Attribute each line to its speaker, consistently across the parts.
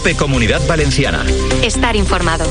Speaker 1: COPE Comunidad Valenciana.
Speaker 2: Estar informado.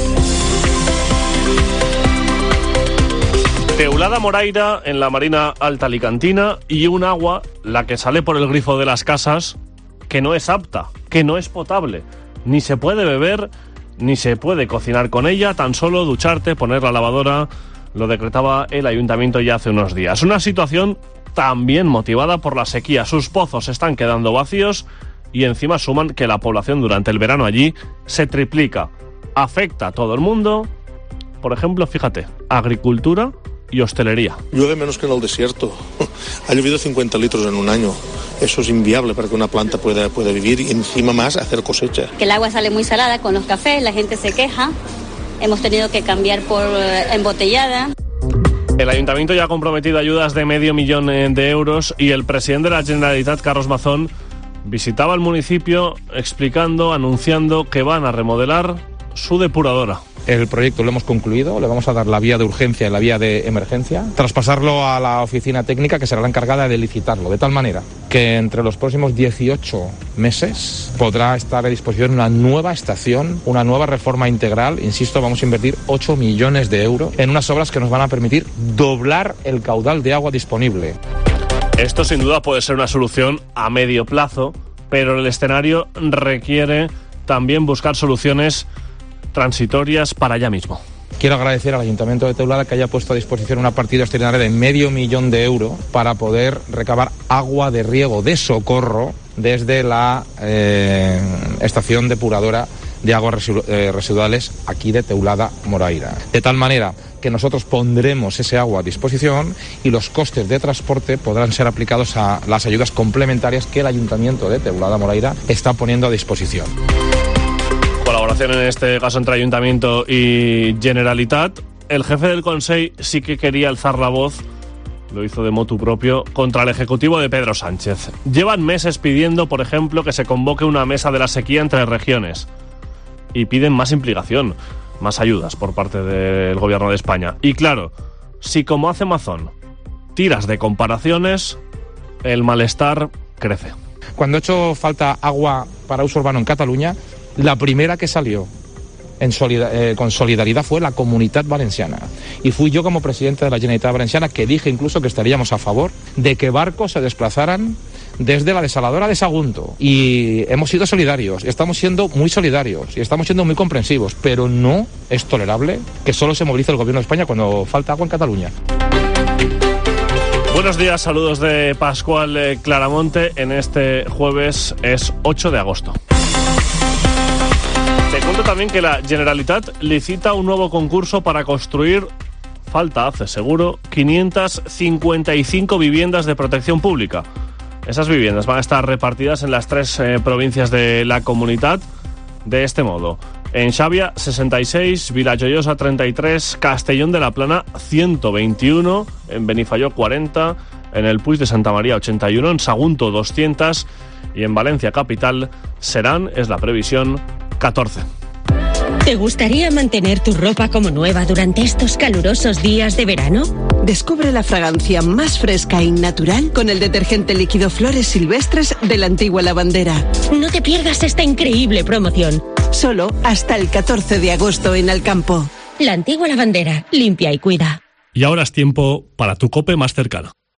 Speaker 3: Teulada Moraira en la Marina Alta Alicantina y un agua, la que sale por el grifo de las casas, que no es apta, que no es potable. Ni se puede beber, ni se puede cocinar con ella, tan solo ducharte, poner la lavadora, lo decretaba el ayuntamiento ya hace unos días. Una situación también motivada por la sequía. Sus pozos están quedando vacíos y encima suman que la población durante el verano allí se triplica. Afecta a todo el mundo. Por ejemplo, fíjate, agricultura y hostelería.
Speaker 4: Llueve menos que en el desierto. Ha llovido 50 litros en un año. Eso es inviable para que una planta pueda vivir y encima más hacer cosecha.
Speaker 5: Que el agua sale muy salada con los cafés, la gente se queja. Hemos tenido que cambiar por embotellada.
Speaker 3: El ayuntamiento ya ha comprometido ayudas de $500,000 de euros y el presidente de la Generalitat, Carlos Mazón, visitaba el municipio explicando, anunciando que van a remodelar su depuradora.
Speaker 6: El proyecto lo hemos concluido, le vamos a dar la vía de urgencia y la vía de emergencia, traspasarlo a la oficina técnica que será la encargada de licitarlo, de tal manera que entre los próximos 18 meses podrá estar a disposición una nueva estación, una nueva reforma integral. Insisto, vamos a invertir 8 millones de euros en unas obras que nos van a permitir doblar el caudal de agua disponible.
Speaker 3: Esto sin duda puede ser una solución a medio plazo, pero el escenario requiere también buscar soluciones transitorias para allá mismo.
Speaker 6: Quiero agradecer al Ayuntamiento de Teulada que haya puesto a disposición una partida extraordinaria de $500,000 de euros para poder recabar agua de riego de socorro desde la estación depuradora de aguas residuales aquí de Teulada Moraira. De tal manera que nosotros pondremos ese agua a disposición y los costes de transporte podrán ser aplicados a las ayudas complementarias que el Ayuntamiento de Teulada Moraira está poniendo a disposición.
Speaker 3: Colaboración en este caso entre Ayuntamiento y Generalitat. El jefe del Consell sí que quería alzar la voz, lo hizo de motu propio, contra el ejecutivo de Pedro Sánchez. Llevan meses pidiendo, por ejemplo, que se convoque una mesa de la sequía entre regiones y piden más implicación, más ayudas por parte del gobierno de España. Y claro, si como hace Mazón tiras de comparaciones, el malestar crece.
Speaker 6: Cuando ha hecho falta agua para uso urbano en Cataluña, la primera que salió con solidaridad fue la Comunitat Valenciana. Y fui yo como presidente de la Generalitat Valenciana que dije incluso que estaríamos a favor de que barcos se desplazaran desde la desaladora de Sagunto. Y hemos sido solidarios, estamos siendo muy solidarios y estamos siendo muy comprensivos, pero no es tolerable que solo se movilice el gobierno de España cuando falta agua en Cataluña.
Speaker 3: Buenos días, saludos de Pascual Claramonte. En este jueves es 8 de agosto. Te cuento también que la Generalitat licita un nuevo concurso para construir, falta hace seguro, 555 viviendas de protección pública. Esas viviendas van a estar repartidas en las 3 provincias de la comunidad de este modo. En Xàbia, 66, Vilajoiosa, 33, Castellón de la Plana, 121, en Benifaió, 40, en el Puig de Santa María, 81, en Sagunto, 200 y en Valencia capital serán, es la previsión, 14.
Speaker 7: ¿Te gustaría mantener tu ropa como nueva durante estos calurosos días de verano?
Speaker 8: Descubre la fragancia más fresca y natural con el detergente líquido Flores Silvestres de la Antigua Lavandera.
Speaker 7: No te pierdas esta increíble promoción.
Speaker 8: Solo hasta el 14 de agosto en Alcampo.
Speaker 7: La Antigua Lavandera, limpia y cuida.
Speaker 3: Y ahora es tiempo para tu COPE más cercano.